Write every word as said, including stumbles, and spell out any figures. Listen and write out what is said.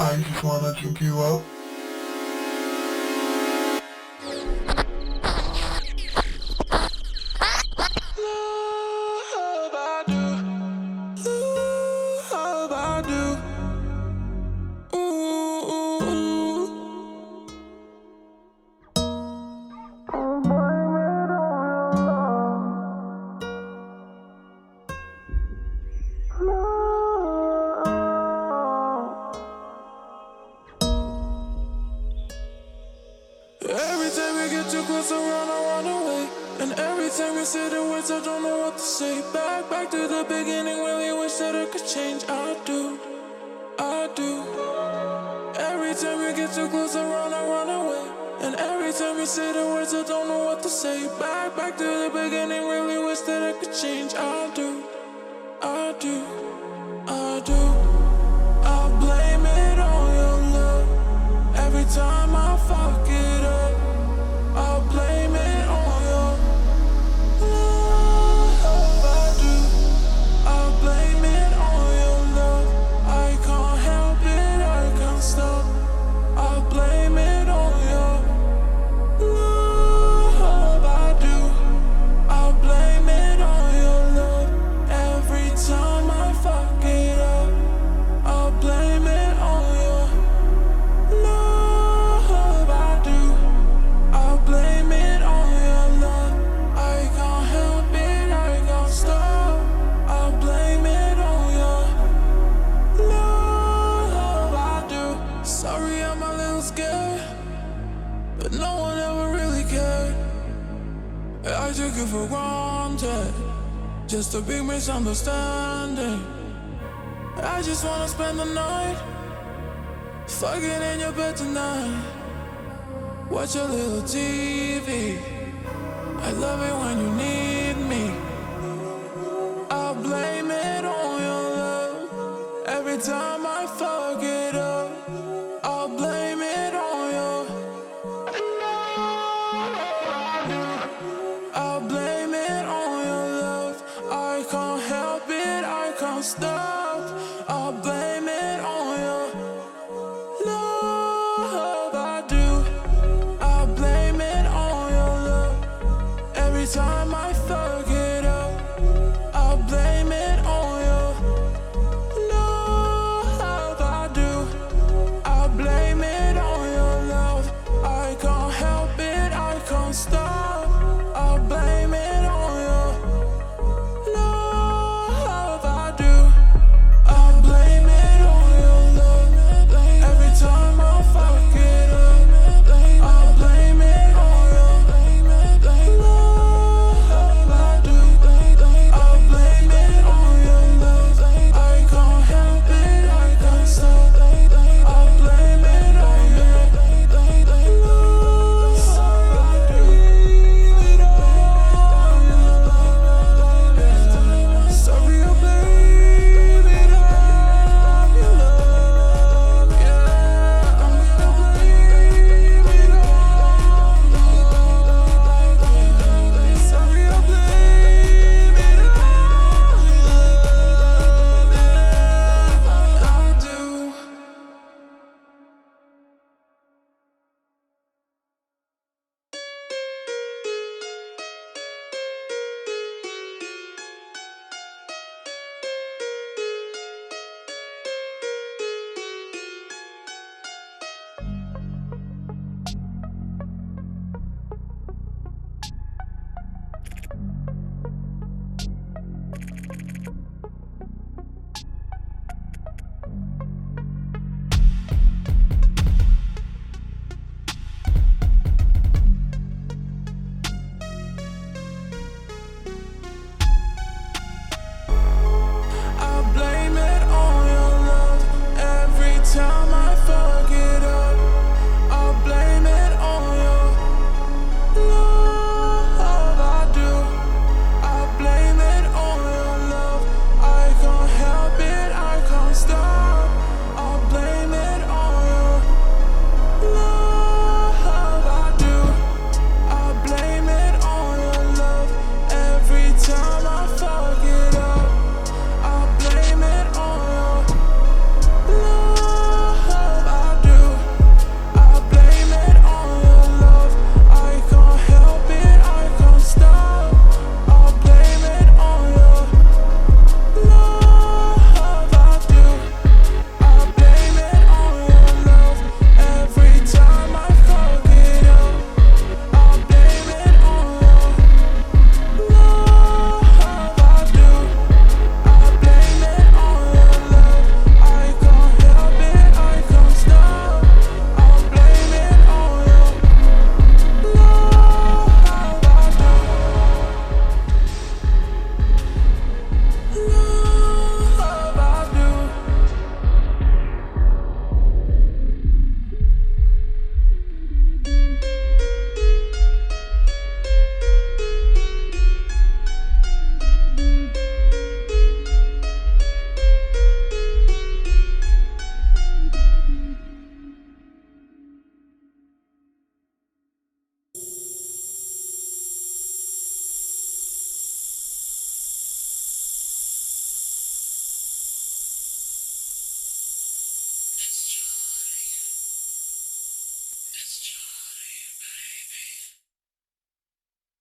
I just wanna drink you up. Love, I do. Love, I do. Ooh, ooh, ooh. Every time we get too close, I run, I run away. And every time we say the words, I don't know what to say. Back, back to the beginning, really wish that I could change. I do, I do. Every time we get too close, I run, I run away. And every time we say the words, I don't know what to say. Back, back to the beginning, really wish that I could change. I do, I do, I do. I blame it on your love. Every time I fuck it up, I blame it on your love. I do. I blame it on your love. I can't help it, I can't stop. I blame it on your love. I do. I blame it on your love. Every time I fuck it up, I blame it on your love. I do. I blame it on your love. I can't help it, I can't stop. I blame it on your love. I do. Sorry, I'm a little scared, but no one ever really cared. I took it for granted, just a big misunderstanding. I just wanna spend the night fucking in your bed tonight. Watch a little T V. I love it when you need